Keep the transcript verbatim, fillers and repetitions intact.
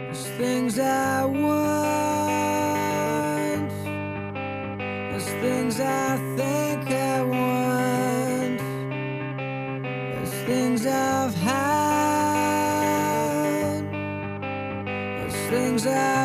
There's things I want, there's things I think I want, there's things I've had, there's things I